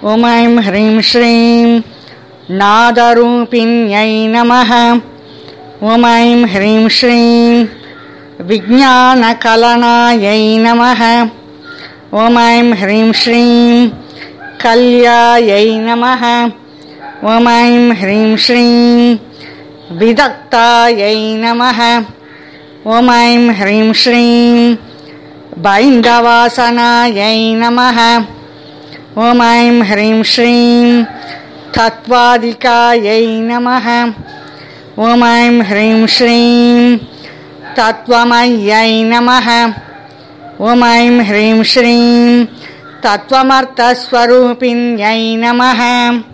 ॐ ऐं ह्रीं श्रीं नादरूपिण्यै नमः। ॐ ऐं ह्रीं श्रीं विज्ञानकलनायै नमः। ॐ ऐं ह्रीं श्रीं कल्यायै नमः। ॐ ऐं ह्रीं श्रीं विदग्धायै नमः। ॐ ऐं ह्रीं श्रीं बैन्दवासनायै नमः। ॐ ऐं ह्रीं श्रीं तत्त्वादिकायै नमः। ॐ ऐं ह्रीं श्रीं तत्त्वमय्यै नमः। ॐ ऐं ह्रीं श्रीं तत्त्वमर्थस्वरूपिण्यै नमः।